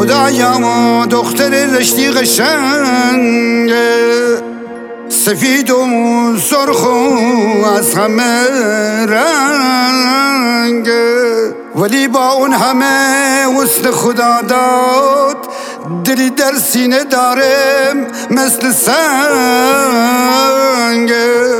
خدایا دختر رشتی قشنگه، سفید و سرخ و از همه رنگه، ولی با اون همه حسن خدا داد دلی در سینه داره مثل سنگه.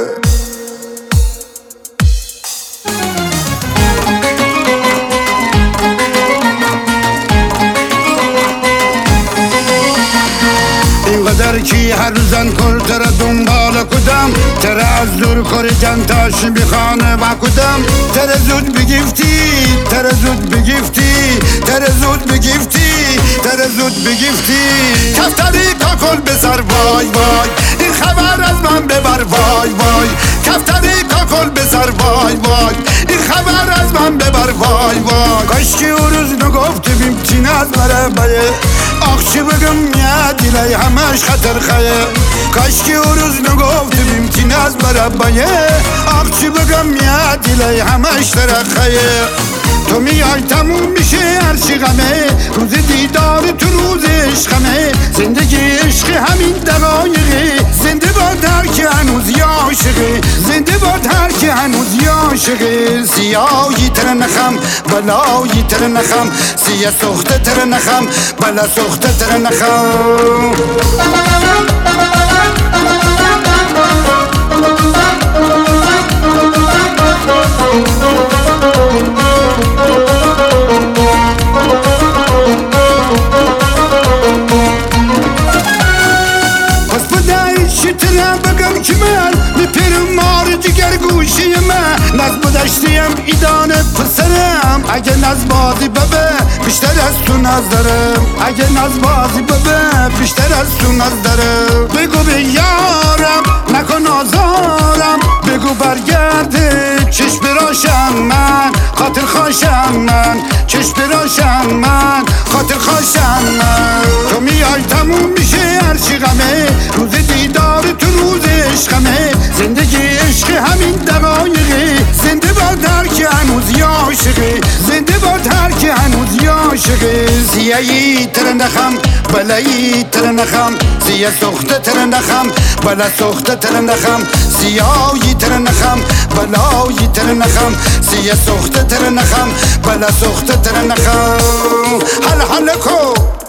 اینقدر کی هر زن کل تر دنبال کدم، تر از دور کردن تاش بخانه و کدم، تر زود بگیفتی، تر زود بگیفتی، تر زود بگیفتی، تر زود بگیفتی. کفتری کاکل بزر وای وای، این خبر از من ببر وای وای. کفتری کاکل بزر وای وای، این خبر از من ببر وای وای. کاش که او روز نگفته بیمتین از مربعه، آخچی بگم یه دیلی همش خطر خیه. کاش که او روز نگفته بیمتین از مربعه، آخچی بگم یه دیلی همش ترخیه. تو میای تموم میشه هرچی غمه، روز دیدار تو روز عشقمه. زندگی عشق همین دقایقه، زنده باد هر که هنوز عاشقه، زنده باد هر که هنوز عاشقه. سیاهی تر نخم بلایی تر نخم، سیاه سخته تر نخم بلا سخته تر نخم. بگم که من میپیرم مار دیگر گوشی من، نز بدشتیم ایدان پسرم. اگه نز بازی ببه بیشتر از تو نز دارم، اگه نز بازی ببه بیشتر از تو نز دارم. بگو به یارم نکن آزارم، بگو برگرده چشم راشم من، خاطر خاشم من، چشم راشم من، خاطر خاشم من. تو میای تموم میشه هرچی غمه، روز دیدار تو روز عشقمه. زندگی عشق همین دقایقه، زنده باد هر که هنوز عاشقه، زنده باد هر که هنوز عاشقه. سیاهی تر نخم بلایی تر نخم، سیاه سخته تر نخم بلا سخته تر نخم. سیاهی تر نخم بلایی تر نخم، سیاه سخته تر نخم بلا سخته تر نخم. حل حل کو